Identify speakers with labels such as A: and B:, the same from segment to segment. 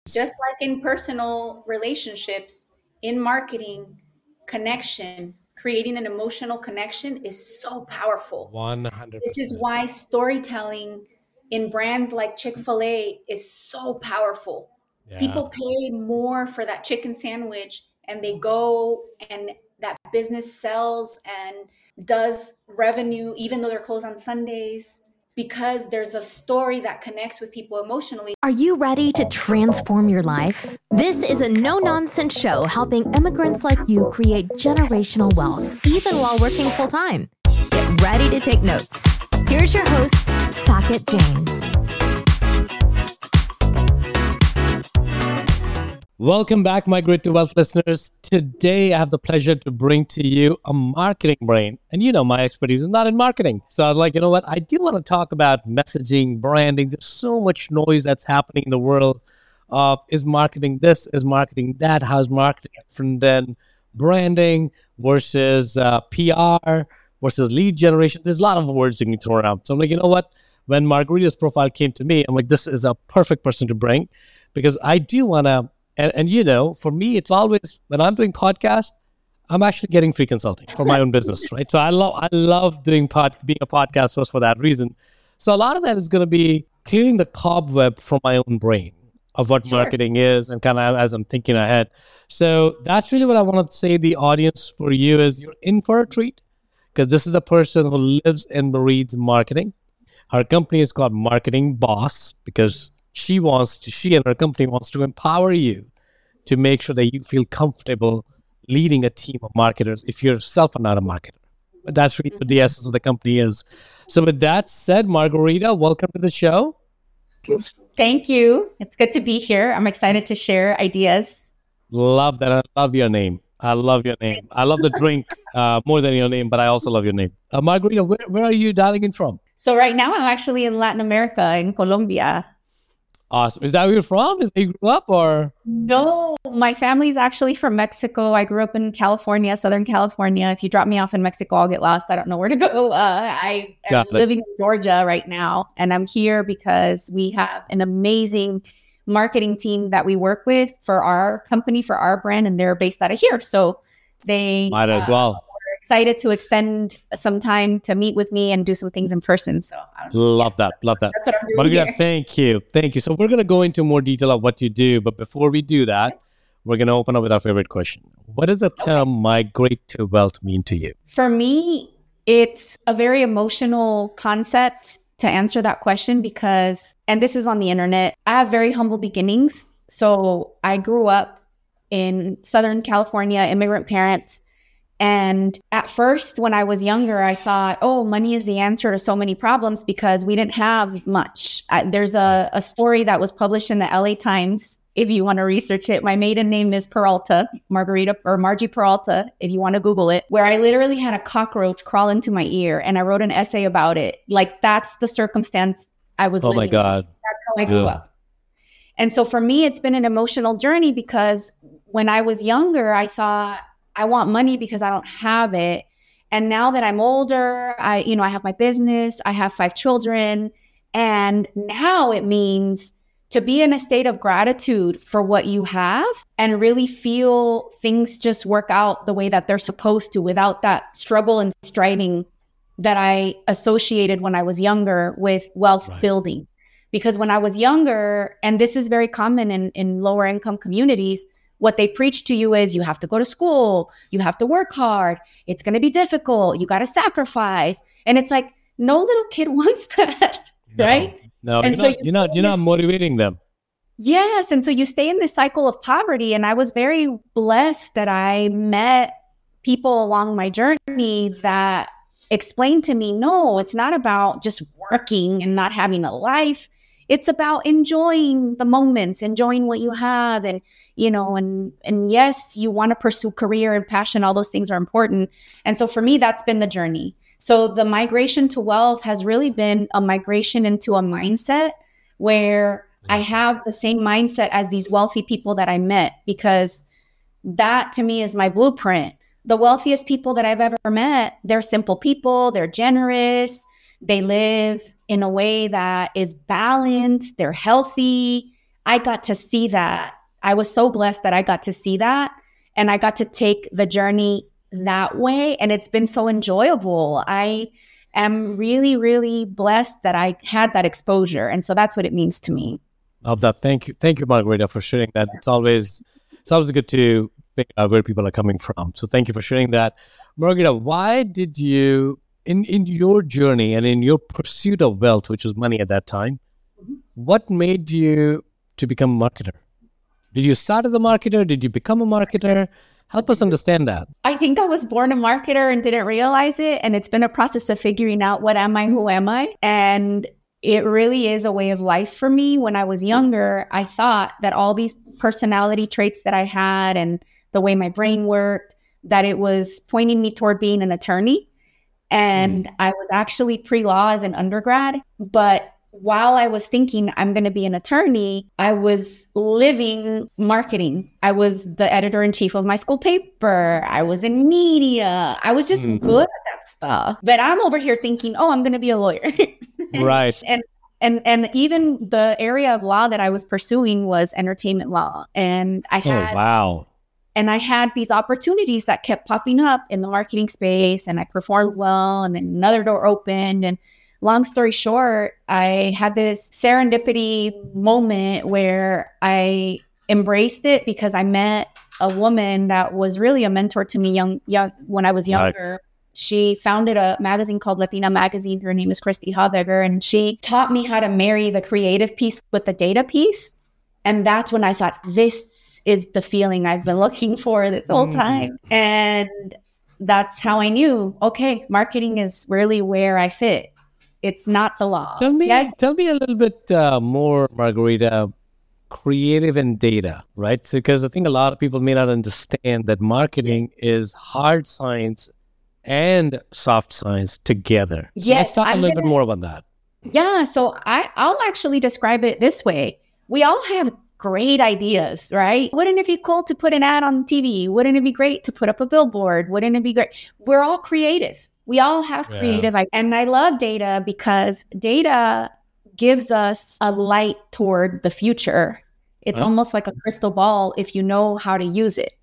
A: Just like in personal relationships, in marketing, connection, creating an emotional connection is so powerful. This is
B: 100%.
A: why storytelling in brands like Chick-fil-A is so powerful.
B: Yeah.
A: People pay more for that chicken sandwich and they go and that business sells and does revenue even though they're closed on Sundays because there's a story that connects with people emotionally.
C: Are you ready to transform your life? This is a no-nonsense show helping immigrants like you create generational wealth, even while working full-time. Get ready to take notes. Here's your host, Saket Jain.
B: Welcome back, my Great to Wealth listeners. Today, I have the pleasure to bring to you a marketing brain. And you know, my expertise is not in marketing. So I was like, you know what? I do want to talk about messaging, branding. There's so much noise that's happening in the world of is marketing this, is marketing that, how's marketing different than branding versus PR versus lead generation. There's a lot of words you can throw around. So I'm like, you know what? When Margarita's profile came to me, I'm like, this is a perfect person to bring because I do want to. And you know, for me, it's always when I'm doing podcasts, I'm actually getting free consulting for my own business, right? So I love doing being a podcast host for that reason. So a lot of that is going to be clearing the cobweb from my own brain of what marketing is and kind of as I'm thinking ahead. So that's really what I want to say. The audience for you is you're in for a treat because this is a person who lives and breathes marketing. Her company is called Marketing Boss because she and her company wants to empower you to make sure that you feel comfortable leading a team of marketers if you yourself are not a marketer. But that's really what the essence of the company is. So with that said, Margarita, welcome to the show.
A: Thank you. It's good to be here. I'm excited to share ideas.
B: Love that. I love your name. I love your name. I love the drink more than your name, but I also love your name. Margarita, where are you dialing in from?
A: So right now I'm actually in Latin America, in Colombia.
B: Awesome. Is that where you're from? Is that you grew up or?
A: No, my family's actually from Mexico. I grew up in California, Southern California. If you drop me off in Mexico, I'll get lost. I don't know where to go. I am living in Georgia right now, and I'm here because we have an amazing marketing team that we work with for our company, for our brand, and they're based out of here. So they
B: might as well.
A: Excited to extend some time to meet with me and do some things in person. So
B: love that. That's what I'm doing here. Thank you. So we're going to go into more detail of what you do. But before we do that, we're going to open up with our favorite question. What does the term migrate to wealth mean to you?
A: For me, it's a very emotional concept to answer that question because, and this is on the internet, I have very humble beginnings. So I grew up in Southern California, immigrant parents. And at first, when I was younger, I thought, oh, money is the answer to so many problems because we didn't have much. There's a story that was published in the LA Times. If you want to research it, my maiden name is Peralta, Margarita or Margie Peralta, if you want to Google it, where I literally had a cockroach crawl into my ear and I wrote an essay about it. Like that's the circumstance I was living
B: my God.
A: in. That's how I grew up. And so for me, it's been an emotional journey because when I was younger, I thought, I want money because I don't have it. And now that I'm older, I have my business, I have 5 children. And now it means to be in a state of gratitude for what you have and really feel things just work out the way that they're supposed to without that struggle and striving that I associated when I was younger with wealth building. Because when I was younger, and this is very common in lower income communities, what they preach to you is you have to go to school, you have to work hard, it's going to be difficult, you got to sacrifice. And it's like, no little kid wants that, right?
B: No,
A: and
B: you're not motivating them.
A: Yes. And so you stay in this cycle of poverty. And I was very blessed that I met people along my journey that explained to me, no, it's not about just working and not having a life. It's about enjoying the moments, enjoying what you have. And, and yes, you want to pursue career and passion. All those things are important. And so for me, that's been the journey. So the migration to wealth has really been a migration into a mindset where I have the same mindset as these wealthy people that I met, because that to me is my blueprint. The wealthiest people that I've ever met, they're simple people, they're generous, they live in a way that is balanced, they're healthy. I got to see that. I was so blessed that I got to see that, and I got to take the journey that way. And it's been so enjoyable. I am really, really blessed that I had that exposure. And so that's what it means to me.
B: Love that. Thank you. Thank you, Margarita, for sharing that. It's always good to figure out where people are coming from. So thank you for sharing that. Margarita, why did you, in your journey and in your pursuit of wealth, which was money at that time, what made you to become a marketer? Did you start as a marketer? Did you become a marketer? Help us understand that.
A: I think I was born a marketer and didn't realize it. And it's been a process of figuring out what am I, who am I? And it really is a way of life for me. When I was younger, I thought that all these personality traits that I had and the way my brain worked, that it was pointing me toward being an attorney. And I was actually pre-law as an undergrad. But while I was thinking I'm going to be an attorney, I was living marketing. I was the editor-in-chief of my school paper. I was in media. I was just good at that stuff. But I'm over here thinking, oh, I'm going to be a lawyer.
B: Right.
A: And even the area of law that I was pursuing was entertainment law. And I had these opportunities that kept popping up in the marketing space, and I performed well, and then another door opened. And long story short, I had this serendipity moment where I embraced it because I met a woman that was really a mentor to me young when I was younger. Right. She founded a magazine called Latina Magazine. Her name is Christy Habegger, and she taught me how to marry the creative piece with the data piece. And that's when I thought, this is the feeling I've been looking for this whole time. And that's how I knew, okay, marketing is really where I fit. It's not the law.
B: Tell me a little bit more, Margarita, creative and data, right? Because I think a lot of people may not understand that marketing is hard science and soft science together. So let's talk a little bit more about that.
A: Yeah, so I'll actually describe it this way. We all have great ideas, right? Wouldn't it be cool to put an ad on TV? Wouldn't it be great to put up a billboard? Wouldn't it be great? We're all creative. We all have creative ideas. And I love data because data gives us a light toward the future. It's almost like a crystal ball if you know how to use it.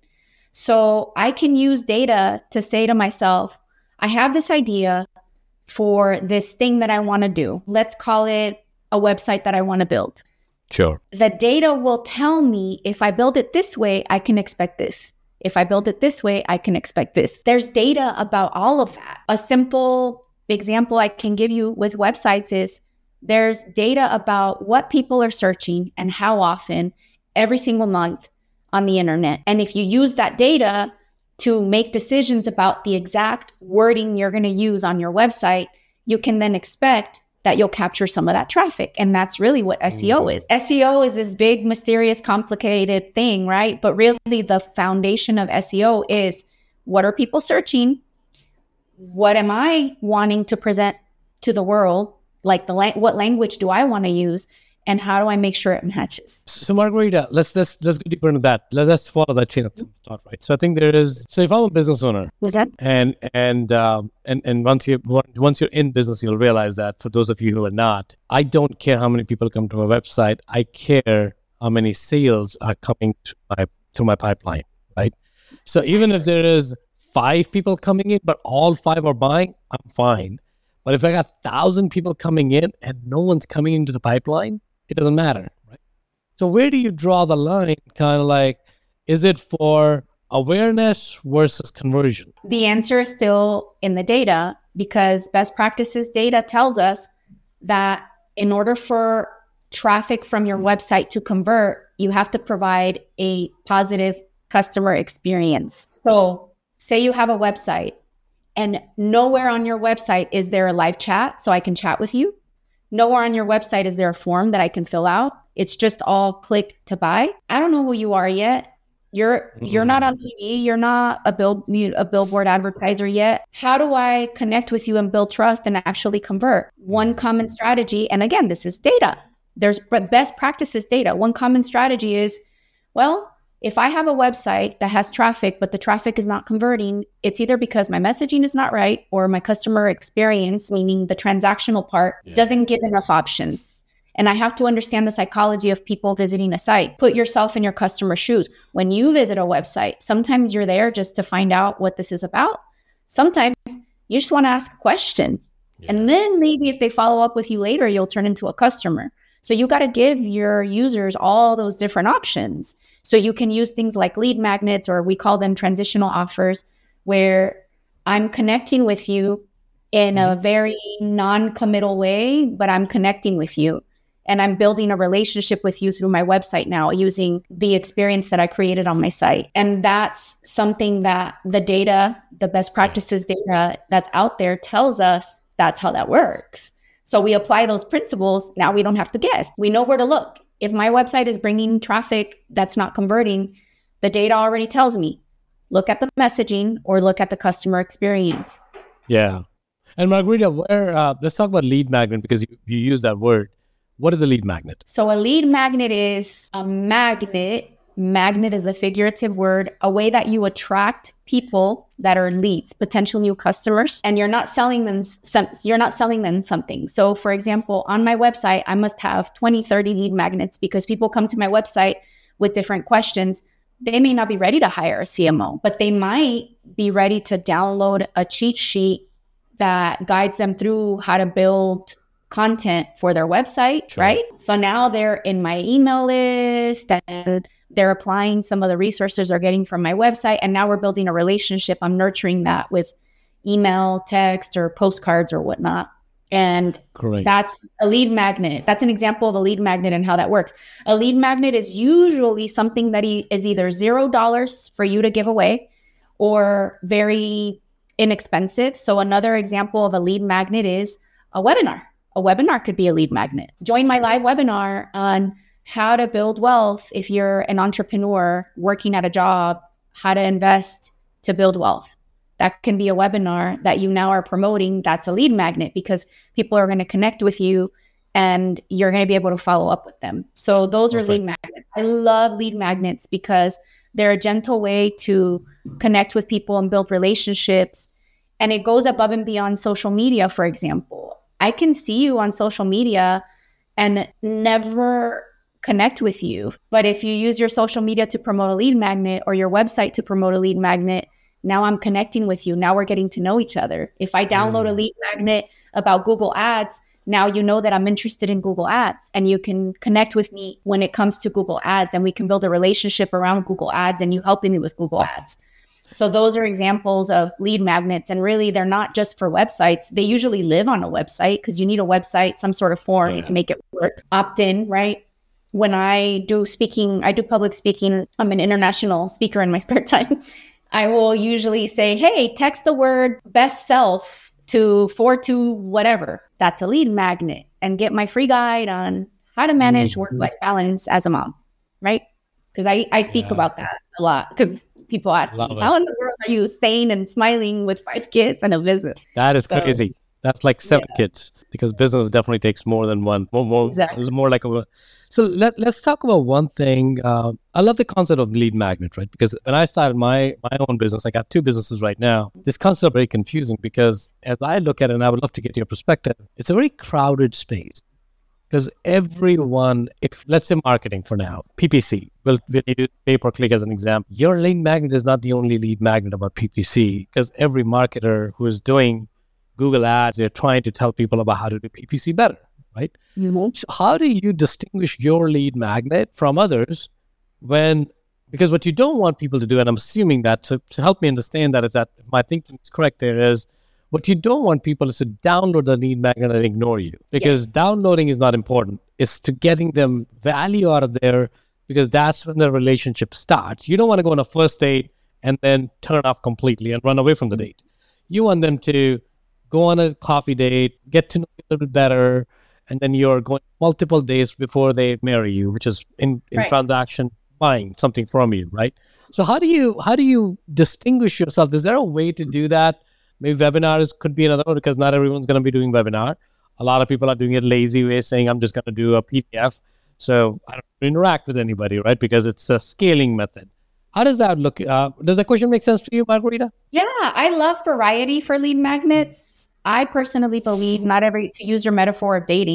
A: So I can use data to say to myself, I have this idea for this thing that I want to do. Let's call it a website that I want to build.
B: Sure.
A: The data will tell me if I build it this way, I can expect this. If I build it this way, I can expect this. There's data about all of that. A simple example I can give you with websites is there's data about what people are searching and how often every single month on the internet. And if you use that data to make decisions about the exact wording you're going to use on your website, you can then expect that you'll capture some of that traffic. And that's really what SEO is. SEO is this big, mysterious, complicated thing, right? But really the foundation of SEO is, what are people searching? What am I wanting to present to the world? Like what language do I want to use? And how do I make sure it matches?
B: So Margarita, let's go deeper into that. Let's follow that chain of thought, right? So I think so if I'm a business owner, and once you're in business, you'll realize that. For those of you who are not, I don't care how many people come to my website. I care how many sales are coming to my pipeline, right? So even if there is 5 people coming in, but all 5 are buying, I'm fine. But if I got 1,000 people coming in and no one's coming into the pipeline, it doesn't matter, right? So where do you draw the line? Kind of like, is it for awareness versus conversion?
A: The answer is still in the data, because best practices data tells us that in order for traffic from your website to convert, you have to provide a positive customer experience. So say you have a website and nowhere on your website is there a live chat so I can chat with you. Nowhere on your website is there a form that I can fill out. It's just all click to buy. I don't know who you are yet. You're not on TV. You're not a billboard advertiser yet. How do I connect with you and build trust and actually convert? One common strategy, and again, this is data. There's best practices data. One common strategy is, well, if I have a website that has traffic, but the traffic is not converting, it's either because my messaging is not right or my customer experience, meaning the transactional part, doesn't give enough options. And I have to understand the psychology of people visiting a site. Put yourself in your customer's shoes. When you visit a website, sometimes you're there just to find out what this is about. Sometimes you just want to ask a question. Yeah. And then maybe if they follow up with you later, you'll turn into a customer. So you got to give your users all those different options. So you can use things like lead magnets, or we call them transitional offers, where I'm connecting with you in a very non-committal way, but I'm connecting with you. And I'm building a relationship with you through my website now using the experience that I created on my site. And that's something that the data, the best practices data that's out there tells us that's how that works. So we apply those principles. Now we don't have to guess. We know where to look. If my website is bringing traffic that's not converting, the data already tells me, look at the messaging or look at the customer experience.
B: Yeah. And Margarita, let's talk about lead magnet, because you use that word. What is a lead magnet?
A: So a lead magnet is a magnet. Magnet is a figurative word, a way that you attract people that are leads, potential new customers, and you're not selling them something. So for example, on my website, I must have 20, 30 lead magnets because people come to my website with different questions. They may not be ready to hire a CMO, but they might be ready to download a cheat sheet that guides them through how to build content for their website, sure. Right? So now they're in my email list and they're applying some of the resources they're getting from my website. And now we're building a relationship. I'm nurturing that with email, text, or postcards or whatnot. And Great. That's a lead magnet. That's an example of a lead magnet and how that works. A lead magnet is usually something that is either $0 for you to give away or very inexpensive. So another example of a lead magnet is a webinar. A webinar could be a lead magnet. Join my live webinar on how to build wealth if you're an entrepreneur working at a job, how to invest to build wealth. That can be a webinar that you now are promoting. That's a lead magnet because people are going to connect with you and you're going to be able to follow up with them. So those are lead magnets. I love lead magnets because they're a gentle way to connect with people and build relationships. And it goes above and beyond social media, for example. I can see you on social media and never connect with you. But if you use your social media to promote a lead magnet or your website to promote a lead magnet, now I'm connecting with you. Now we're getting to know each other. If I download a lead magnet about Google Ads, now you know that I'm interested in Google Ads and you can connect with me when it comes to Google Ads and we can build a relationship around Google Ads and you helping me with Google Ads. So those are examples of lead magnets. And really, they're not just for websites. They usually live on a website because you need a website, some sort of form to make it work. Opt-in, right? When I do speaking, I do public speaking. I'm an international speaker in my spare time. I will usually say, hey, text the word best self to 42 whatever. That's a lead magnet. And get my free guide on how to manage work-life balance as a mom, right? Because I speak about that a lot because people ask me, how in the world are you sane and smiling with 5 kids and a business?
B: That is crazy. That's like 7 kids because business definitely takes more than one. Exactly. More like a... So let's talk about one thing. I love the concept of lead magnet, right? Because when I started my own business, I got 2 businesses right now. This concept is very confusing because as I look at it, and I would love to get your perspective, it's a very crowded space. Because everyone, if let's say marketing for now, PPC, we'll use pay-per-click as an example. Your lead magnet is not the only lead magnet about PPC because every marketer who is doing Google Ads, they're trying to tell people about how to do PPC better, right? Mm-hmm. So how do you distinguish your lead magnet from others because what you don't want people to do, and I'm assuming that to help me understand that if my thinking is correct there is, what you don't want people is to download the lead magnet and ignore you because downloading is not important. It's to getting them value out of there because that's when the relationship starts. You don't want to go on a first date and then turn off completely and run away from the date. You want them to go on a coffee date, get to know you a little bit better, and then you're going multiple days before they marry you, which is in transaction buying something from you, right? So how do you distinguish yourself? Is there a way to do that? Maybe webinars could be another one because not everyone's going to be doing webinar. A lot of people are doing it lazy way, saying, I'm just going to do a PDF. So I don't interact with anybody, right? Because it's a scaling method. How does that look? Does that question make sense to you, Margarita?
A: Yeah, I love variety for lead magnets. I personally believe to use your metaphor of dating,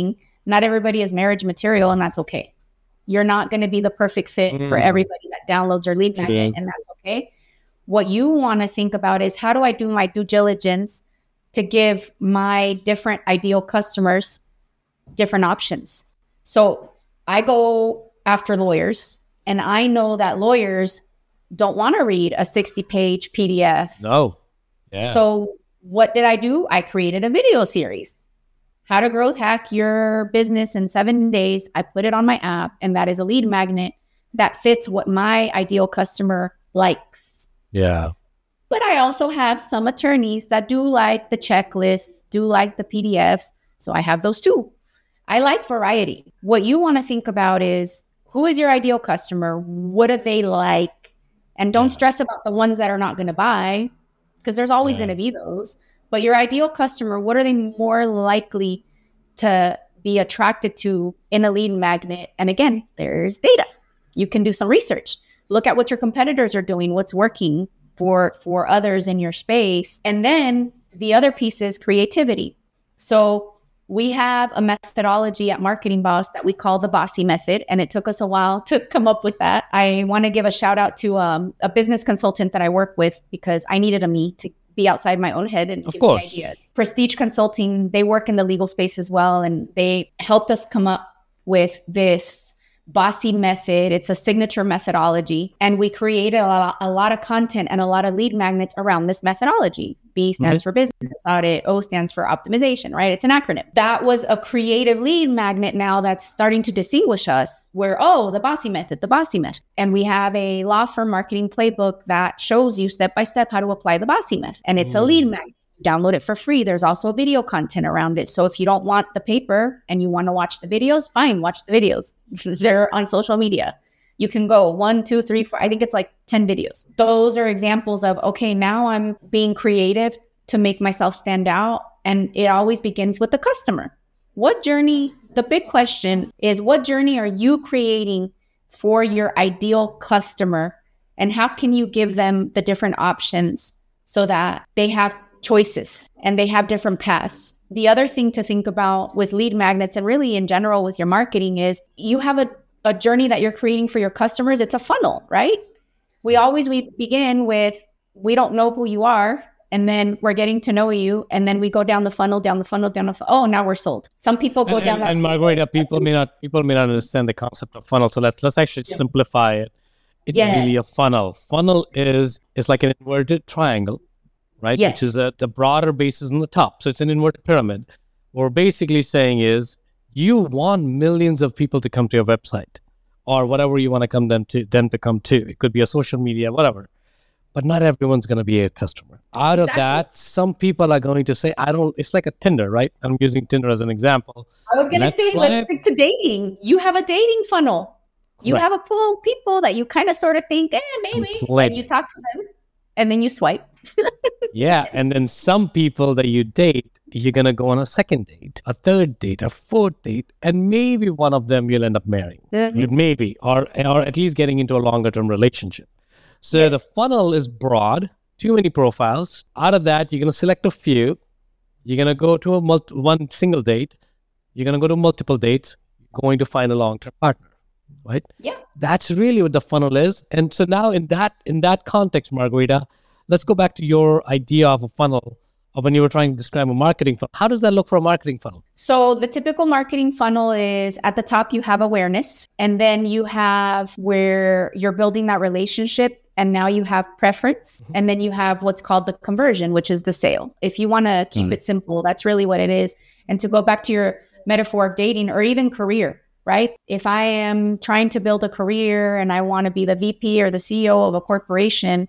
A: Not everybody is marriage material, and that's okay. You're not going to be the perfect fit for everybody that downloads your lead magnet, and that's okay. What you want to think about is, how do I do my due diligence to give my different ideal customers different options? So I go after lawyers, and I know that lawyers don't want to read a 60-page PDF.
B: No. Yeah.
A: So what did I do? I created a video series. How to growth hack your business in 7 days. I put it on my app, and that is a lead magnet that fits what my ideal customer likes.
B: Yeah.
A: But I also have some attorneys that do like the checklists, do like the PDFs. So I have those too. I like variety. What you want to think about is, who is your ideal customer? What do they like? And don't stress about the ones that are not going to buy, because there's always going to be those. But your ideal customer, what are they more likely to be attracted to in a lead magnet? And again, there's data. You can do some research. Look at what your competitors are doing, what's working for others in your space. And then the other piece is creativity. So we have a methodology at Marketing Boss that we call the Bossy Method, and it took us a while to come up with that. I want to give a shout out to a business consultant that I work with, because I needed a me to be outside my own head and give me ideas. Prestige Consulting, they work in the legal space as well, and they helped us come up with this Bossy Method. It's a signature methodology, and we created a lot of content and a lot of lead magnets around this methodology. B stands for business audit, O stands for optimization, right? It's an acronym. That was a creative lead magnet now that's starting to distinguish us, where, the Bossy Method. And we have a law firm marketing playbook that shows you step by step how to apply the Bossy Method. And it's a lead magnet. Download it for free. There's also video content around it. So if you don't want the paper and you want to watch the videos, fine, watch the videos. They're on social media. You can go 1, 2, 3, 4. I think it's like 10 videos. Those are examples of, okay, now I'm being creative to make myself stand out. And it always begins with the customer. What journey, the big question is, what journey are you creating for your ideal customer? And how can you give them the different options so that they have choices and they have different paths? The other thing to think about with lead magnets, and really in general with your marketing, is you have a journey that you're creating for your customers. It's a funnel, right? We begin with, we don't know who you are, and then we're getting to know you, and then we go down the funnel. Oh, now we're sold. Some people go down that.
B: And Margarita, people may not understand the concept of funnel. So let's actually simplify it. It's really a funnel. Funnel is like an inverted triangle, right?
A: Yes.
B: Which is the broader base is on the top. So it's an inverted pyramid. What we're basically saying is, you want millions of people to come to your website, or whatever you want to come them to come to. It could be a social media, whatever. But not everyone's going to be a customer. Out of that, some people are going to say, it's like a Tinder, right? I'm using Tinder as an example.
A: I was going to say, let's stick to dating. You have a dating funnel. You have a pool of people that you kind of sort of think, maybe. And you talk to them, and then you swipe.
B: Yeah, and then some people that you date, you're going to go on a second date, a third date, a fourth date, and maybe one of them you'll end up marrying. Mm-hmm. Maybe, or at least getting into a longer-term relationship. So the funnel is broad, too many profiles. Out of that, you're going to select a few. You're going to go to one single date. You're going to go to multiple dates. You're going to find a long-term partner, right? Yeah. That's really what the funnel is. And so now in that context, Margarita, let's go back to your idea of a funnel, of when you were trying to describe a marketing funnel. How does that look for a marketing funnel?
A: So the typical marketing funnel is, at the top, you have awareness, and then you have where you're building that relationship, and now you have preference, and then you have what's called the conversion, which is the sale. If you want to keep it simple, that's really what it is. And to go back to your metaphor of dating, or even career, right? If I am trying to build a career and I want to be the VP or the CEO of a corporation,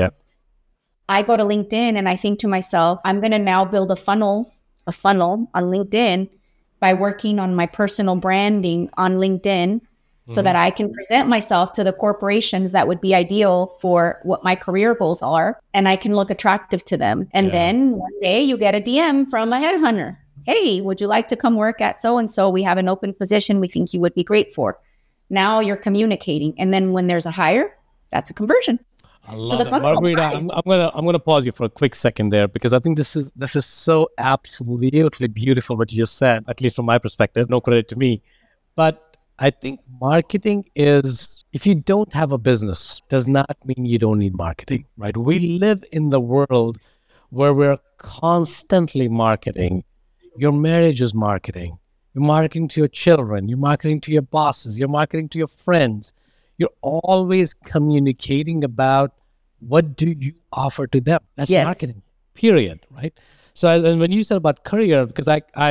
A: I go to LinkedIn and I think to myself, I'm going to now build a funnel on LinkedIn by working on my personal branding on LinkedIn, so that I can present myself to the corporations that would be ideal for what my career goals are, and I can look attractive to them. And then one day you get a DM from a headhunter. Hey, would you like to come work at so-and-so? We have an open position we think you would be great for. Now you're communicating. And then when there's a hire, that's a conversion.
B: I love it. Margarita, I'm gonna pause you for a quick second there, because I think this is so absolutely beautiful what you just said, at least from my perspective. No credit to me. But I think marketing is, if you don't have a business, does not mean you don't need marketing, right? We live in the world where we're constantly marketing. Your marriage is marketing. You're marketing to your children. You're marketing to your bosses. You're marketing to your friends. You're always communicating about what do you offer to them. That's marketing, period, right? So and when you said about career, because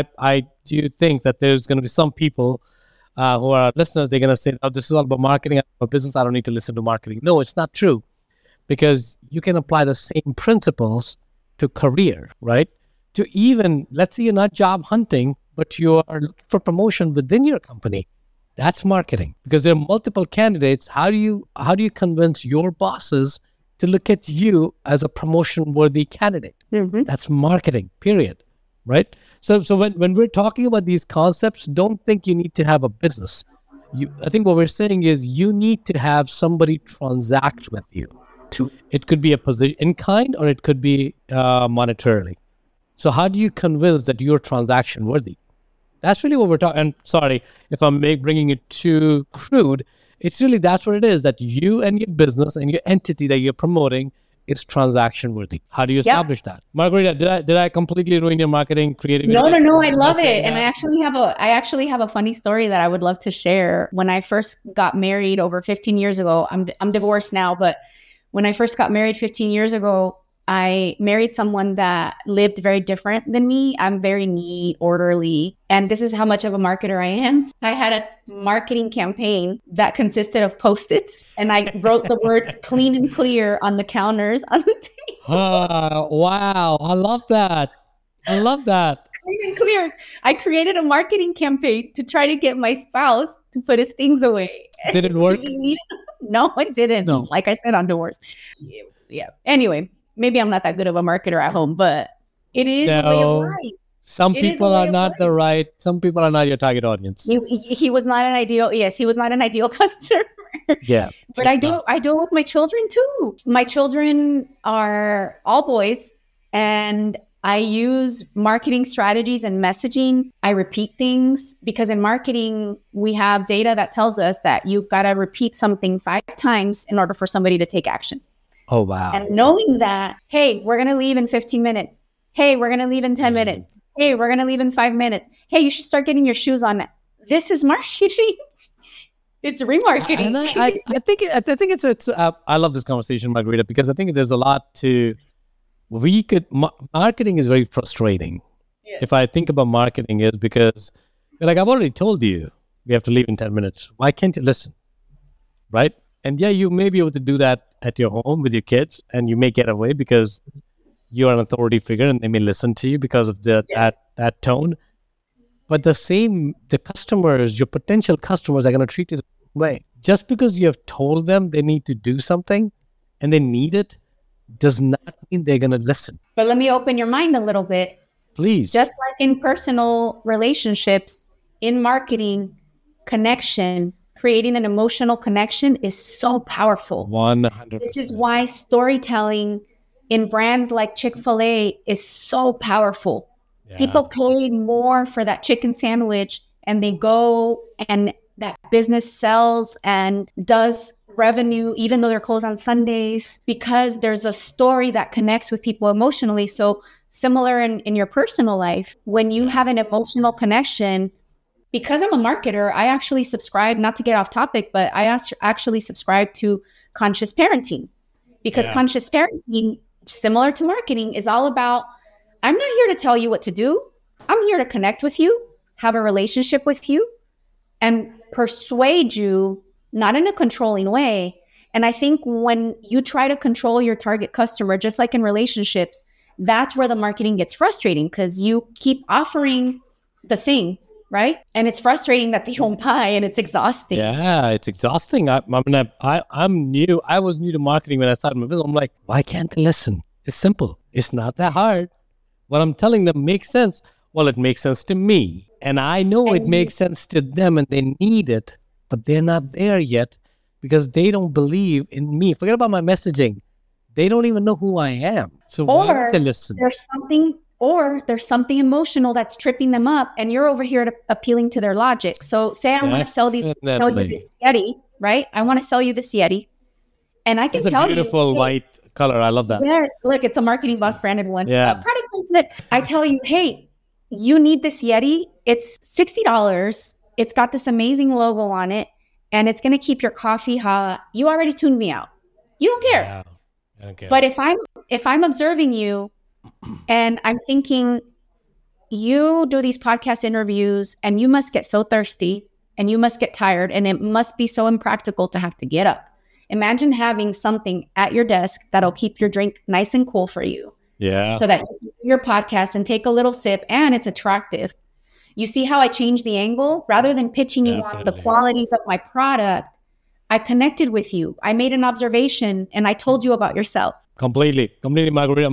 B: I do think that there's going to be some people who are listeners, they're going to say, oh, this is all about marketing. I'm a business. I don't need to listen to marketing. No, it's not true, because you can apply the same principles to career, right? To even, let's say you're not job hunting, but you are looking for promotion within your company. That's marketing, because there are multiple candidates. How do you convince your bosses to look at you as a promotion-worthy candidate? Mm-hmm. That's marketing, period, right? So when we're talking about these concepts, don't think you need to have a business. I think what we're saying is you need to have somebody transact with you. It could be a position in kind, or it could be monetarily. So how do you convince that you're transaction worthy? That's really what we're talking. And sorry if I'm bringing it too crude. It's really, that's what it is, that you and your business and your entity that you're promoting is transaction worthy. How do you establish that? Margarita, did I completely ruin your marketing creativity?
A: No. I love it. And I actually have a funny story that I would love to share. When I first got married over 15 years ago, I'm divorced now, but when I first got married 15 years ago, I married someone that lived very different than me. I'm very neat, orderly, and this is how much of a marketer I am. I had a marketing campaign that consisted of Post-its, and I wrote the words clean and clear on the counters on the table.
B: Wow. I love that.
A: Clean and clear. I created a marketing campaign to try to get my spouse to put his things away.
B: Did it work?
A: No, it didn't.
B: No.
A: Like I said, I'm divorced. Yeah. Anyway. Maybe I'm not that good of a marketer at home, but it is a way of life.
B: Some people are not some people are not your target audience.
A: He was not an ideal. Yes, he was not an ideal customer.
B: Yeah.
A: But I do it with my children too. My children are all boys, and I use marketing strategies and messaging. I repeat things, because in marketing, we have data that tells us that you've got to repeat something 5 times in order for somebody to take action.
B: Oh, wow.
A: And knowing that, hey, we're going to leave in 15 minutes. Hey, we're going to leave in 10 minutes. Hey, we're going to leave in 5 minutes. Hey, you should start getting your shoes on. This is marketing. It's remarketing.
B: And I think it's I love this conversation, Margarita, because I think there's a lot to, marketing is very frustrating. Yeah. If I think about marketing, is because, like, I've already told you, we have to leave in 10 minutes. Why can't you listen? Right? And yeah, you may be able to do that at your home with your kids, and you may get away because you're an authority figure and they may listen to you because of that tone. But the customers, your potential customers, are going to treat you the way. Just because you have told them they need to do something and they need it does not mean they're going to listen.
A: But let me open your mind a little bit.
B: Please.
A: Just like in personal relationships, in marketing, connection, creating an emotional connection is so powerful.
B: 100%.
A: This is why storytelling in brands like Chick-fil-A is so powerful. Yeah. People pay more for that chicken sandwich, and they go, and that business sells and does revenue even though they're closed on Sundays, because there's a story that connects with people emotionally. So similar in your personal life, when you have an emotional connection, because I'm a marketer, I actually subscribe, not to get off topic, but I actually subscribe to conscious parenting, because conscious parenting, similar to marketing, is all about, I'm not here to tell you what to do. I'm here to connect with you, have a relationship with you, and persuade you, not in a controlling way. And I think when you try to control your target customer, just like in relationships, that's where the marketing gets frustrating, because you keep offering the thing, right? And it's frustrating that they don't buy, and it's exhausting.
B: Yeah, it's exhausting. I'm new. I was new to marketing when I started my business. I'm like, why can't they listen? It's simple. It's not that hard. What I'm telling them makes sense. Well, it makes sense to me. And I know it makes sense to them, and they need it, but they're not there yet because they don't believe in me. Forget about my messaging. They don't even know who I am. So why
A: Or
B: don't they listen?
A: there's something emotional that's tripping them up, and you're over here appealing to their logic. So say I want to sell you this Yeti, right? I want to sell you this Yeti, and I can tell you,
B: it's a beautiful white color. I love that.
A: Yes, look, it's a Marketing Boss branded one.
B: Yeah.
A: Product placement. I tell you, hey, you need this Yeti. It's $60. It's got this amazing logo on it, and it's going to keep your coffee hot. You already tuned me out. You don't care.
B: Yeah, I don't care.
A: But if I'm observing you and I'm thinking, you do these podcast interviews and you must get so thirsty and you must get tired and it must be so impractical to have to get up. Imagine having something at your desk that'll keep your drink nice and cool for you.
B: Yeah.
A: So that you can do your podcast and take a little sip, and it's attractive. You see how I changed the angle? Rather than pitching you on the qualities of my product, I connected with you. I made an observation and I told you about yourself. Completely,
B: Margarita.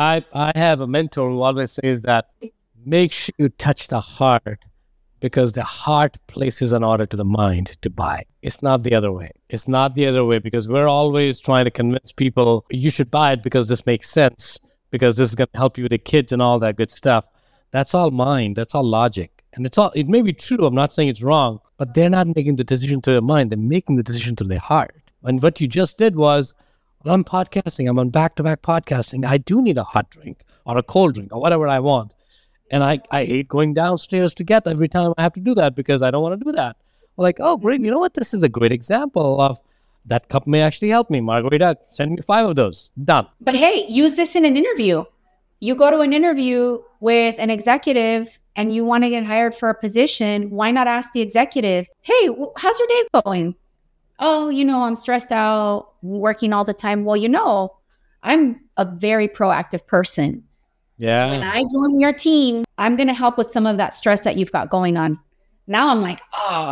B: I have a mentor who always says that make sure you touch the heart, because the heart places an order to the mind to buy. It's not the other way. It's not the other way, because we're always trying to convince people you should buy it because this makes sense, because this is going to help you with the kids and all that good stuff. That's all mind. That's all logic. And it may be true. I'm not saying it's wrong, but they're not making the decision to their mind. They're making the decision to their heart. And what you just did was, well, I'm podcasting. I'm on back-to-back podcasting. I do need a hot drink or a cold drink or whatever I want. And I hate going downstairs to get every time I have to do that, because I don't want to do that. Well, like, oh, great. You know what? This is a great example of that cup may actually help me. Margarita, send me 5 of those. Done.
A: But hey, use this in an interview. You go to an interview with an executive and you want to get hired for a position. Why not ask the executive, hey, how's your day going? Oh, I'm stressed out, working all the time. Well, I'm a very proactive person.
B: Yeah.
A: When I join your team, I'm going to help with some of that stress that you've got going on. Now I'm like,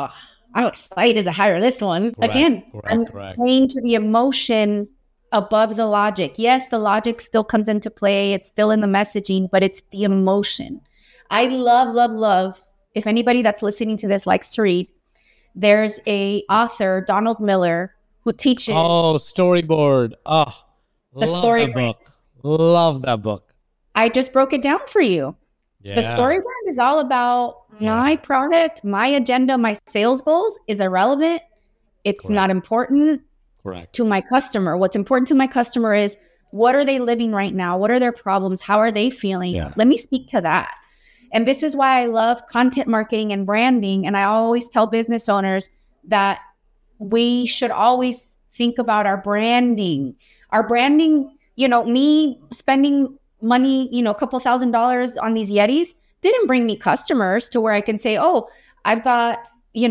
A: I'm excited to hire this one. Again, I'm playing to the emotion above the logic. Yes, the logic still comes into play. It's still in the messaging, but it's the emotion. I love. If anybody that's listening to this likes to read, there's a author, Donald Miller, who teaches.
B: Oh, Storyboard. Oh,
A: the Storyboard
B: book. Love that book.
A: I just broke it down for you. Yeah. The Storyboard is all about my product, my agenda, my sales goals is irrelevant. It's not important to my customer. What's important to my customer is, what are they living right now? What are their problems? How are they feeling? Yeah. Let me speak to that. And this is why I love content marketing and branding. And I always tell business owners that we should always think about our branding. Our branding, me spending money, a couple $1,000s on these Yetis didn't bring me customers to where I can say, oh, I've got,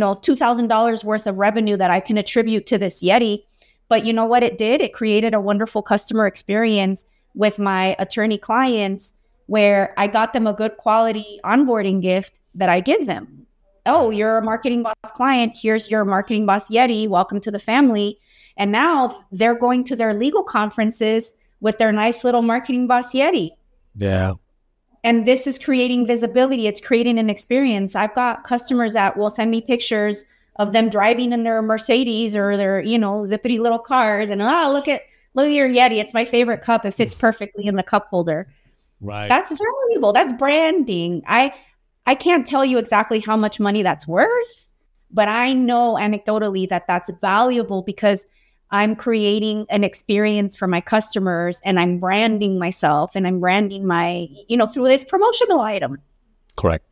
A: $2,000 worth of revenue that I can attribute to this Yeti. But you know what it did? It created a wonderful customer experience with my attorney clients, where I got them a good quality onboarding gift that I give them. Oh, you're a Marketing Boss client. Here's your Marketing Boss Yeti. Welcome to the family. And now they're going to their legal conferences with their nice little Marketing Boss Yeti.
B: Yeah.
A: And this is creating visibility. It's creating an experience. I've got customers that will send me pictures of them driving in their Mercedes or their, zippity little cars. And look at your Yeti. It's my favorite cup. It fits perfectly in the cup holder.
B: Right.
A: That's valuable. That's branding. I can't tell you exactly how much money that's worth, but I know anecdotally that that's valuable, because I'm creating an experience for my customers, and I'm branding myself, and I'm branding my, through this promotional item.
B: Correct.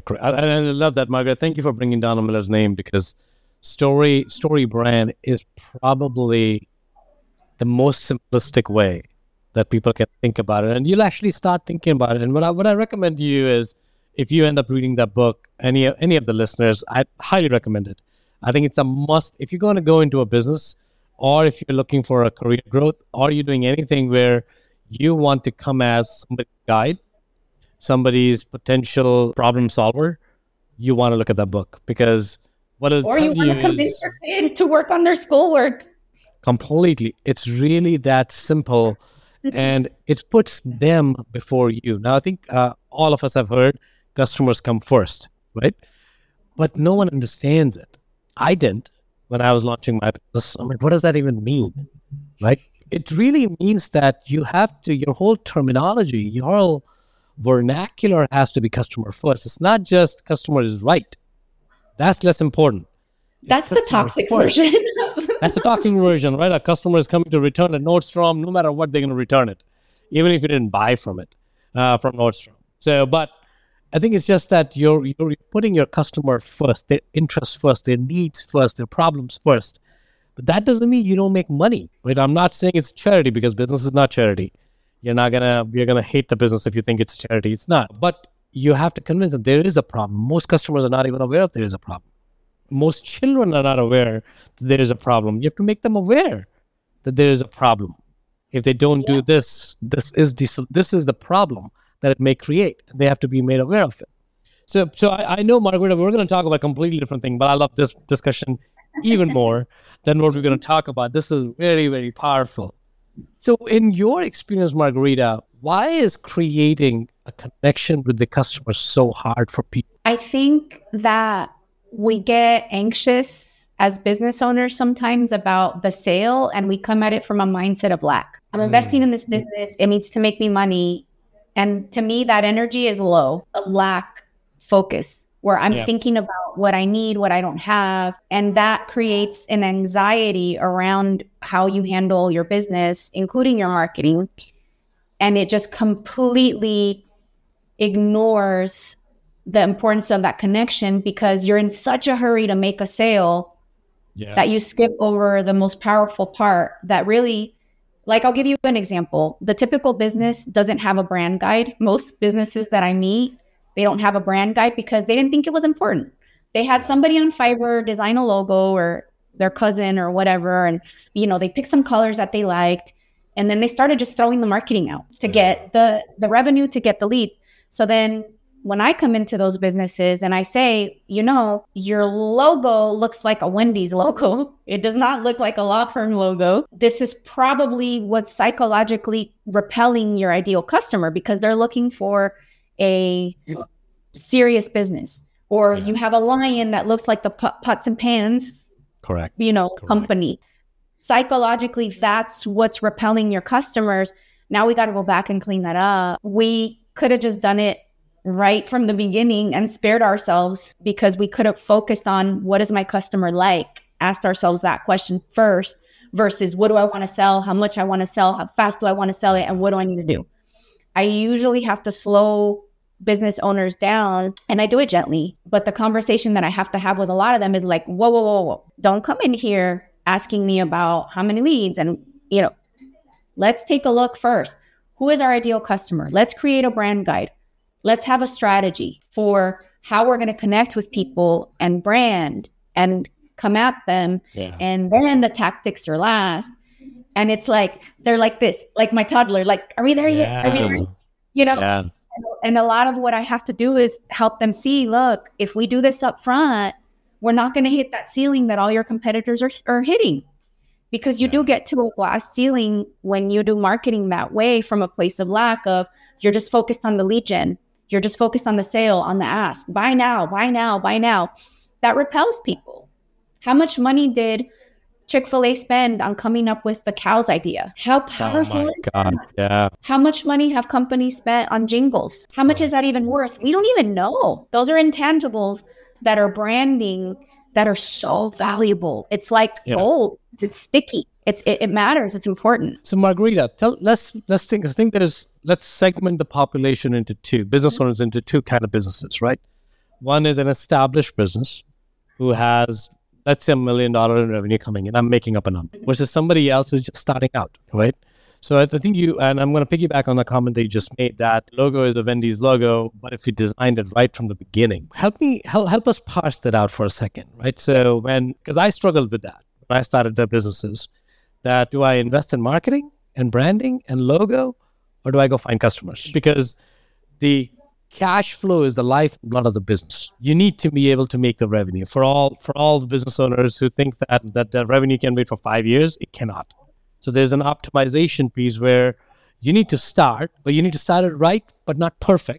B: I love that, Margaret. Thank you for bringing Donald Miller's name, because story brand is probably the most simplistic way that people can think about it. And you'll actually start thinking about it. And what I recommend to you is, if you end up reading that book, any of the listeners, I highly recommend it. I think it's a must. If you're going to go into a business, or if you're looking for a career growth, or you're doing anything where you want to come as somebody's guide, somebody's potential problem solver, you want to look at that book, because what it'll tell you is... Or you want to convince
A: your kid to work on their schoolwork.
B: Completely. It's really that simple, and it puts them before you. Now, I think all of us have heard customers come first, right? But no one understands it. I didn't. when I was launching my business. I'm like, what does that even mean? Like, it really means that you have to, your whole terminology, your whole vernacular has to be customer first. It's not just customer is right. That's less important.
A: That's the toxic version.
B: That's the talking version, right? A customer is coming to return at Nordstrom. No matter what, they're going to return it, even if you didn't buy from it, from Nordstrom. So, but I think it's just that you're putting your customer first, their interests first, their needs first, their problems first. But that doesn't mean you don't make money, right? I'm not saying it's charity, because business is not charity. You're gonna hate the business if you think it's charity. It's not. But you have to convince them there is a problem. Most customers are not even aware if there is a problem. Most children are not aware that there is a problem. You have to make them aware that there is a problem. If they don't do this, this is the problem that it may create. They have to be made aware of it. So I know, Margarita, we're going to talk about a completely different thing, but I love this discussion even more than what we're going to talk about. This is very, very powerful. So in your experience, Margarita, why is creating a connection with the customer so hard for people?
A: I think that we get anxious as business owners sometimes about the sale, and we come at it from a mindset of lack. I'm investing in this business. It needs to make me money. And to me, that energy is low, a lack focus, where I'm thinking about what I need, what I don't have. And that creates an anxiety around how you handle your business, including your marketing. And it just completely ignores the importance of that connection, because you're in such a hurry to make a sale that you skip over the most powerful part that really, like, I'll give you an example. The typical business doesn't have a brand guide. Most businesses that I meet, they don't have a brand guide because they didn't think it was important. They had somebody on Fiverr design a logo, or their cousin or whatever. And, they picked some colors that they liked. And then they started just throwing the marketing out to get the revenue, to get the leads. So then when I come into those businesses and I say, your logo looks like a Wendy's logo. It does not look like a law firm logo. This is probably what's psychologically repelling your ideal customer, because they're looking for a serious business. Or you have a lion that looks like the pots and pans,
B: correct,
A: company. Psychologically, that's what's repelling your customers. Now we got to go back and clean that up. We could have just done it right from the beginning and spared ourselves, because we could have focused on what is my customer like, asked ourselves that question first, versus what do I want to sell, how much I want to sell, how fast do I want to sell it, and what do I need to do. I usually have to slow business owners down, and I do it gently. But the conversation that I have to have with a lot of them is like, whoa. Don't come in here asking me about how many leads. And, let's take a look first. Who is our ideal customer? Let's create a brand guide. Let's have a strategy for how we're going to connect with people and brand and come at them. And then the tactics are last. And it's like, they're like this, like my toddler, like, are we there yet? Are we there? And a lot of what I have to do is help them see, look, if we do this up front, we're not going to hit that ceiling that all your competitors are hitting. Because you do get to a glass ceiling when you do marketing that way, from a place of lack of, you're just focused on the lead gen. You're just focused on the sale, on the ask. Buy now, buy now, buy now. That repels people. How much money did Chick-fil-A spend on coming up with the cows idea? How powerful is that?
B: Yeah.
A: How much money have companies spent on jingles? How much is that even worth? We don't even know. Those are intangibles that are branding that are so valuable. It's like gold. It's sticky. It matters. It's important.
B: So Margarita, let's segment the population into two, business owners into two kind of businesses, right? One is an established business who has, let's say, $1 million in revenue coming in. I'm making up a number, versus somebody else who's just starting out, right? So I think and I'm going to piggyback on the comment that you just made, that logo is a Wendy's logo, but if you designed it right from the beginning, help us parse that out for a second, right? So because I struggled with that when I started the businesses, that do I invest in marketing and branding and logo, or do I go find customers? Because the cash flow is the lifeblood of the business. You need to be able to make the revenue. For all the business owners who think that the revenue can wait for 5 years, it cannot. So there's an optimization piece where you need to start, but you need to start it right, but not perfect.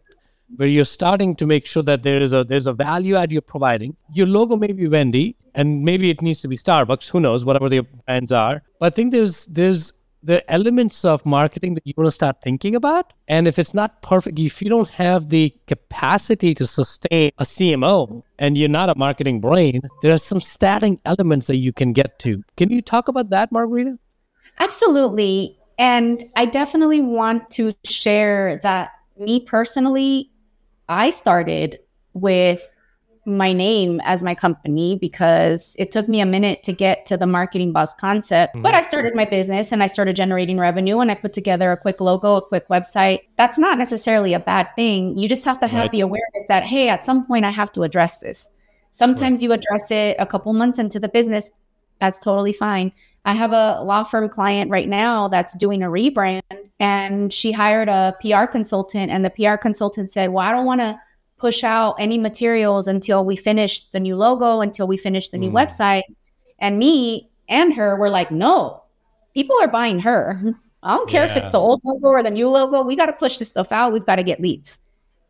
B: where you're starting to make sure that there's a value add you're providing. Your logo may be Wendy, and maybe it needs to be Starbucks. Who knows? Whatever the brands are. But I think there are elements of marketing that you want to start thinking about. And if it's not perfect, if you don't have the capacity to sustain a CMO and you're not a marketing brain, there are some starting elements that you can get to. Can you talk about that, Margarita?
A: Absolutely. And I definitely want to share that me personally, I started with my name as my company because it took me a minute to get to the Marketing Boss concept. But I started my business and I started generating revenue and I put together a quick logo, a quick website. That's not necessarily a bad thing. You just have to have the awareness that, hey, at some point I have to address this. Sometimes you address it a couple months into the business. That's totally fine. I have a law firm client right now that's doing a rebrand, and she hired a PR consultant, and the PR consultant said, well, I don't want to push out any materials until we finish the new logo, until we finish the new website. And me and her were like, no, people are buying her. I don't care if it's the old logo or the new logo. We got to push this stuff out. We've got to get leads.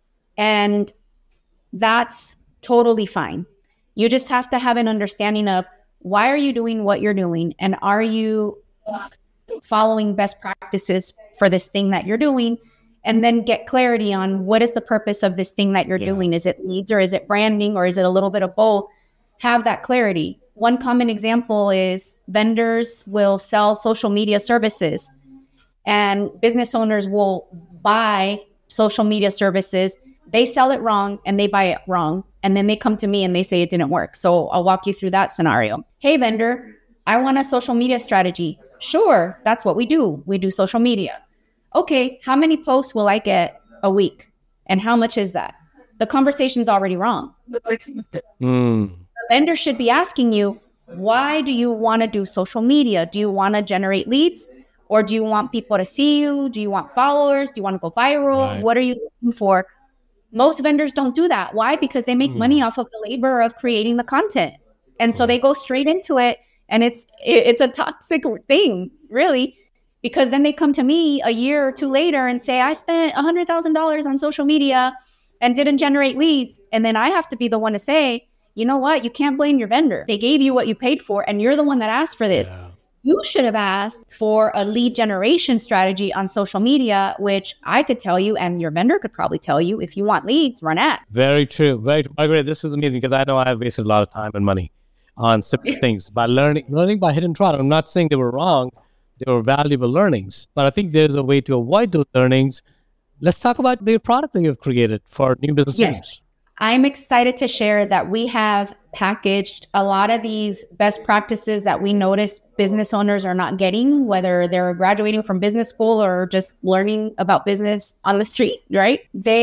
A: And that's totally fine. You just have to have an understanding of why are you doing what you're doing? And are you following best practices for this thing that you're doing? And then get clarity on what is the purpose of this thing that you're doing. Is it leads or is it branding or is it a little bit of both? Have that clarity. One common example is vendors will sell social media services and business owners will buy social media services. They sell it wrong and they buy it wrong. And then they come to me and they say it didn't work. So I'll walk you through that scenario. Hey, vendor, I want a social media strategy. Sure, that's what we do. We do social media. Okay, how many posts will I get a week? And how much is that? The conversation's already wrong. The vendor should be asking you, why do you want to do social media? Do you want to generate leads? Or do you want people to see you? Do you want followers? Do you want to go viral? Right. What are you looking for? Most vendors don't do that. Why? Because they make money off of the labor of creating the content. And so they go straight into it. And it's a toxic thing, really, because then they come to me a year or two later and say, I spent $100,000 on social media and didn't generate leads. And then I have to be the one to say, you know what? You can't blame your vendor. They gave you what you paid for and you're the one that asked for this. Yeah. You should have asked for a lead generation strategy on social media, which I could tell you and your vendor could probably tell you, if you want leads, run ads.
B: Very true. Very true. Margaret, this is amazing because I know I have wasted a lot of time and money on simple things by learning by hit and trial. I'm not saying they were wrong. They were valuable learnings, but I think there's a way to avoid those learnings. Let's talk about the product that you've created for new business owners.
A: I'm excited to share that we have packaged a lot of these best practices that we notice business owners are not getting, whether they're graduating from business school or just learning about business on the street, right?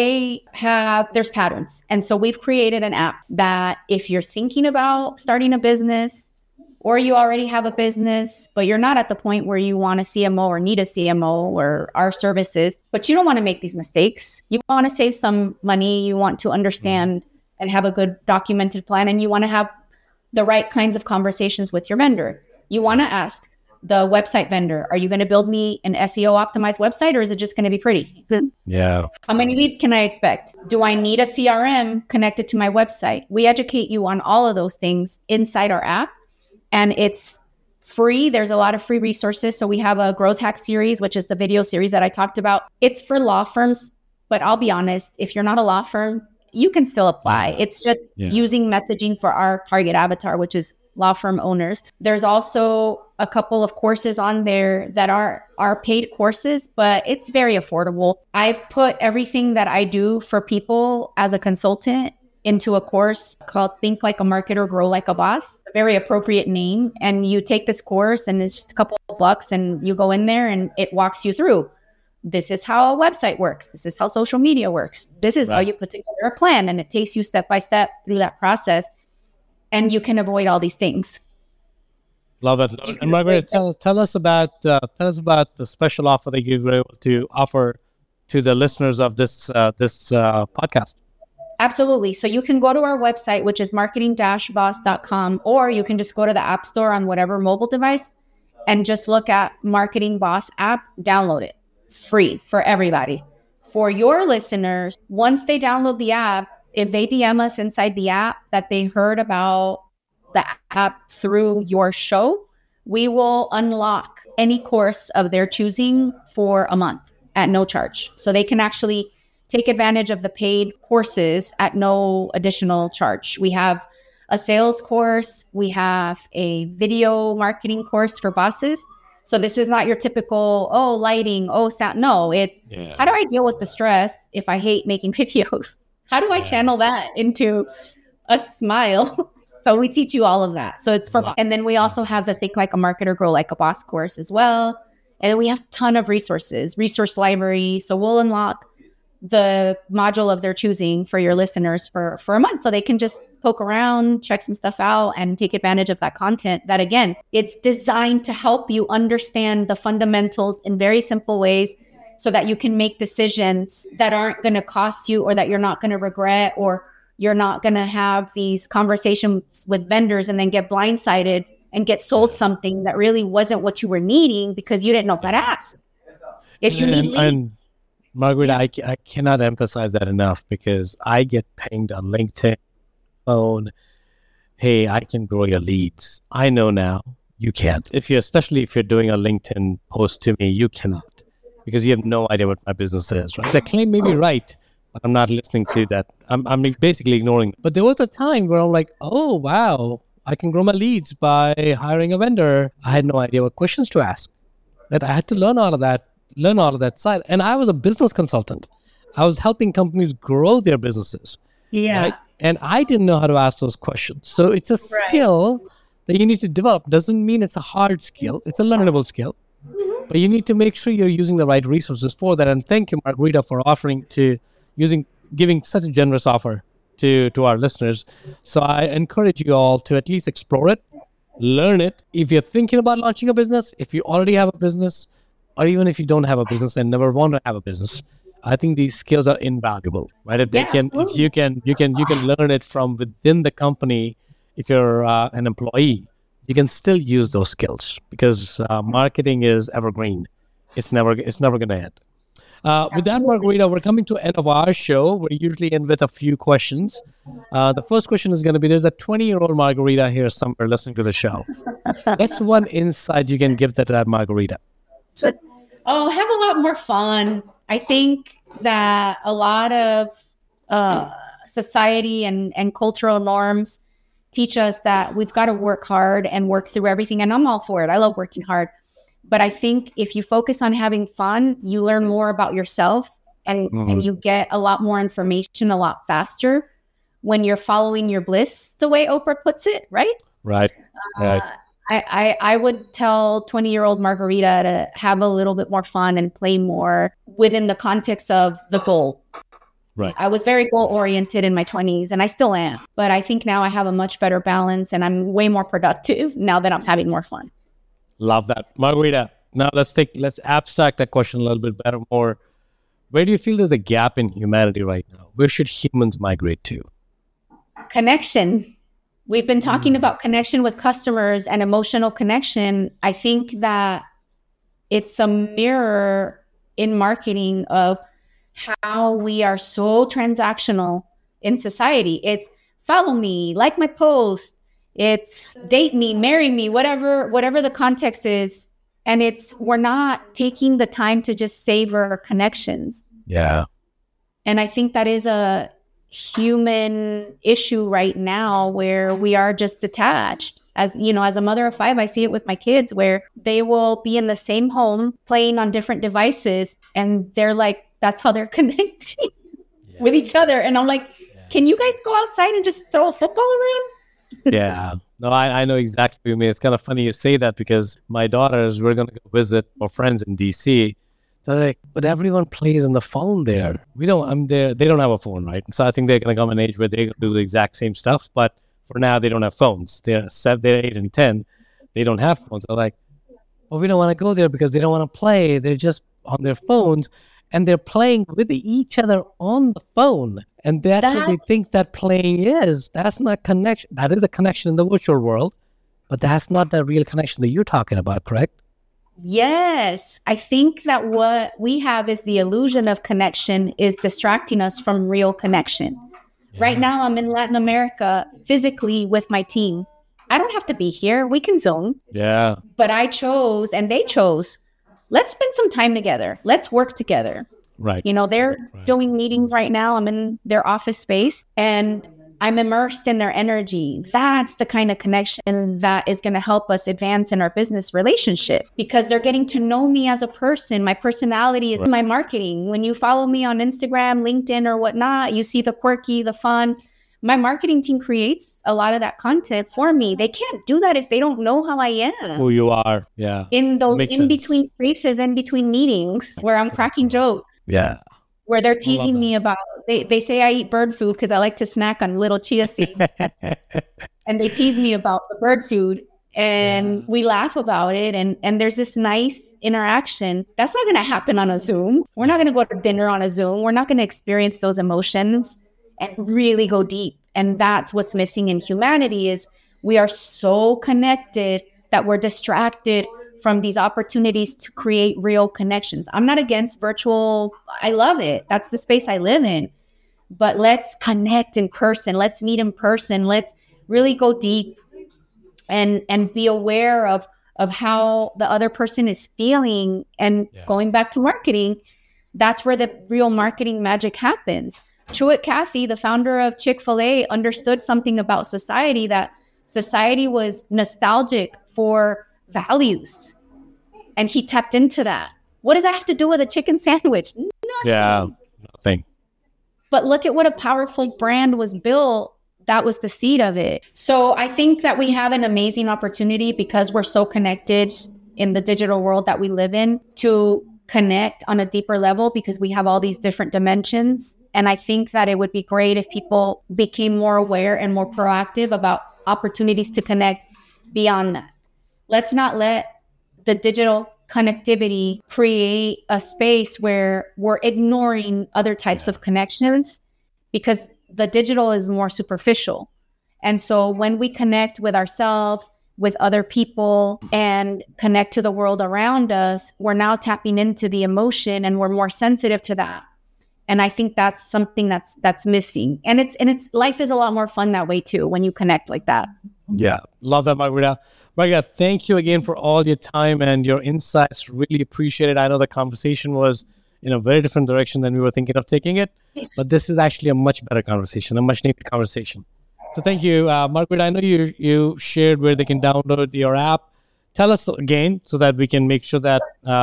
A: There's patterns. And so we've created an app that if you're thinking about starting a business, or you already have a business, but you're not at the point where you want a CMO or need a CMO or our services, but you don't want to make these mistakes. You want to save some money. You want to understand and have a good documented plan, and you want to have the right kinds of conversations with your vendor. You want to ask the website vendor, are you going to build me an SEO optimized website, or is it just going to be pretty?
B: Yeah.
A: How many leads can I expect? Do I need a CRM connected to my website? We educate you on all of those things inside our app. And it's free. There's a lot of free resources. So we have a growth hack series, which is the video series that I talked about. It's for law firms, but I'll be honest, if you're not a law firm, you can still apply. It's just using messaging for our target avatar, which is law firm owners. There's also a couple of courses on there that are paid courses, but it's very affordable. I've put everything that I do for people as a consultant into a course called Think Like a Marketer, Grow Like a Boss. A very appropriate name. And you take this course and it's just a couple of bucks and you go in there and it walks you through. This is how a website works. This is how social media works. This is how you put together a plan. And it takes you step by step through that process. And you can avoid all these things.
B: Love it. And Margaret, tell us about the special offer that you were able to offer to the listeners of this podcast.
A: Absolutely. So you can go to our website, which is marketing-boss.com, or you can just go to the App Store on whatever mobile device and just look at Marketing Boss app, download it. Free for everybody. for your listeners, once they download the app, if they DM us inside the app that they heard about the app through your show, we will unlock any course of their choosing for a month at no charge. So they can actually take advantage of the paid courses at no additional charge. We have a sales course. We have a video marketing course for bosses. So this is not your typical, lighting, sound. No, it's how do I deal with the stress if I hate making videos? How do I channel that into a smile? So we teach you all of that. So it's for, and then we also have the Think Like a Marketer, Grow Like a Boss course as well. And then we have a ton of resources, resource library. So we'll unlock the module of their choosing for your listeners for a month. So they can just poke around, check some stuff out, and take advantage of that content that, again, it's designed to help you understand the fundamentals in very simple ways so that you can make decisions that aren't going to cost you or that you're not going to regret, or you're not going to have these conversations with vendors and then get blindsided and get sold something that really wasn't what you were needing because you didn't know how to ask. If you need
B: and Margarita, I cannot emphasize that enough, because I get pinged on LinkedIn, phone, hey, I can grow your leads. I know now you can't. Especially if you're doing a LinkedIn post to me, you cannot, because you have no idea what my business is, right? The claim may be right, but I'm not listening to that. I'm basically ignoring it. But there was a time where I'm like, oh, wow, I can grow my leads by hiring a vendor. I had no idea what questions to ask. That I had to learn all of that side. And I was a business consultant. I was helping companies grow their businesses.
A: Yeah.
B: Right? And I didn't know how to ask those questions. So it's a skill that you need to develop. Doesn't mean it's a hard skill. It's a learnable skill. Mm-hmm. But you need to make sure you're using the right resources for that. And thank you, Margarita, for giving such a generous offer to our listeners. So I encourage you all to at least explore it, learn it. If you're thinking about launching a business, if you already have a business, or even if you don't have a business and never want to have a business, I think these skills are invaluable, right? If you can learn it from within the company. If you're an employee, you can still use those skills, because marketing is evergreen. It's never going to end. With that, Margarita, we're coming to the end of our show. We usually end with a few questions. The first question is going to be, there's a 20-year-old Margarita here somewhere listening to the show. What's one insight you can give to that Margarita?
A: Have a lot more fun. I think that a lot of society and cultural norms teach us that we've got to work hard and work through everything. And I'm all for it. I love working hard. But I think if you focus on having fun, you learn more about yourself and you get a lot more information a lot faster when you're following your bliss, the way Oprah puts it, right?
B: Right.
A: I would tell 20-year-old Margarita to have a little bit more fun and play more within the context of the goal.
B: Right.
A: I was very goal-oriented in my 20s, and I still am. But I think now I have a much better balance, and I'm way more productive now that I'm having more fun.
B: Love that. Margarita, now let's abstract that question a little bit better more. Where do you feel there's a gap in humanity right now? Where should humans migrate to?
A: Connection. We've been talking about connection with customers and emotional connection. I think that it's a mirror in marketing of how we are so transactional in society. It's follow me, like my post. It's date me, marry me, whatever the context is. And we're not taking the time to just savor connections.
B: Yeah.
A: And I think that is a human issue right now, where we are just detached. As you know, as a mother of 5, I see it with my kids, where they will be in the same home playing on different devices, and they're like, that's how they're connecting with each other. And I'm like, can you guys go outside and just throw a football around?
B: Yeah. No, I know exactly what you mean. It's kind of funny you say that, because my daughters, we're going to go visit our friends in DC. So they're like, but everyone plays on the phone there. They don't have a phone, right? So I think they're going to come an age where they're going to do the exact same stuff. But for now, they don't have phones. They're 8 and 10. They don't have phones. They're like, well, we don't want to go there because they don't want to play. They're just on their phones, and they're playing with each other on the phone. And that's what they think that playing is. That's not connection. That is a connection in the virtual world, but that's not the real connection that you're talking about, correct?
A: Yes. I think that what we have is the illusion of connection is distracting us from real connection. Yeah. Right now, I'm in Latin America physically with my team. I don't have to be here. We can Zoom.
B: Yeah.
A: But I chose and they chose, let's spend some time together. Let's work together.
B: Right.
A: You know, they're doing meetings right now. I'm in their office space and I'm immersed in their energy. That's the kind of connection that is going to help us advance in our business relationship because they're getting to know me as a person. My personality is my marketing. When you follow me on Instagram, LinkedIn, or whatnot, you see the quirky, the fun. My marketing team creates a lot of that content for me. They can't do that if they don't know how I am.
B: Who you are. Yeah.
A: In those between spaces, in between meetings where I'm cracking jokes.
B: Yeah.
A: Where they're teasing me about, they say I eat bird food because I like to snack on little chia seeds. And they tease me about the bird food and we laugh about it. And there's this nice interaction. That's not going to happen on a Zoom. We're not going to go to dinner on a Zoom. We're not going to experience those emotions and really go deep. And that's what's missing in humanity is we are so connected that we're distracted from these opportunities to create real connections. I'm not against virtual. I love it. That's the space I live in. But let's connect in person. Let's meet in person. Let's really go deep and be aware of how the other person is feeling. And going back to marketing, that's where the real marketing magic happens. Truett Cathy, the founder of Chick-fil-A, understood something about society, that society was nostalgic for values. And he tapped into that. What does that have to do with a chicken sandwich? Nothing.
B: Yeah, nothing.
A: But look at what a powerful brand was built. That was the seed of it. So I think that we have an amazing opportunity because we're so connected in the digital world that we live in to connect on a deeper level because we have all these different dimensions. And I think that it would be great if people became more aware and more proactive about opportunities to connect beyond that. Let's not let the digital connectivity create a space where we're ignoring other types of connections because the digital is more superficial. And so when we connect with ourselves, with other people, and connect to the world around us, we're now tapping into the emotion and we're more sensitive to that. And I think that's something that's missing. And it's life is a lot more fun that way too, when you connect like that.
B: Yeah. Love that, Margarita. Margarita, thank you again for all your time and your insights. Really appreciate it. I know the conversation was in a very different direction than we were thinking of taking it, but this is actually a much better conversation, a much needed conversation. So thank you, Margarita. I know you shared where they can download your app. Tell us again so that we can make sure that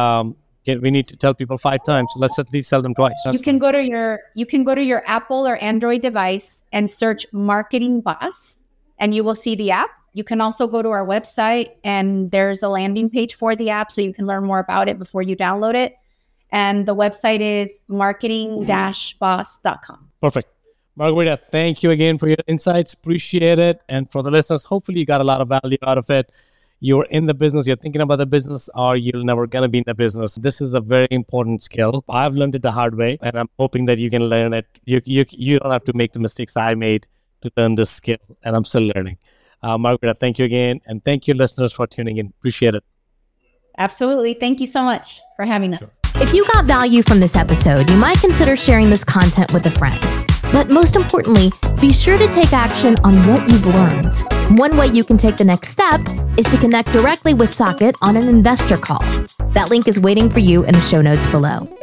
B: we need to tell people 5 times. So let's at least tell them twice.
A: You can go to your Apple or Android device and search Marketing Boss, and you will see the app. You can also go to our website, and there's a landing page for the app, so you can learn more about it before you download it. And the website is marketing-boss.com.
B: Perfect. Margarita, thank you again for your insights. Appreciate it. And for the listeners, hopefully you got a lot of value out of it. You're in the business, you're thinking about the business, or you're never going to be in the business. This is a very important skill. I've learned it the hard way, and I'm hoping that you can learn it. You don't have to make the mistakes I made to learn this skill, and I'm still learning. Margarita, thank you again. And thank you, listeners, for tuning in. Appreciate it.
A: Absolutely. Thank you so much for having us.
B: Sure.
C: If you got value from this episode, you might consider sharing this content with a friend. But most importantly, be sure to take action on what you've learned. One way you can take the next step is to connect directly with Socket on an investor call. That link is waiting for you in the show notes below.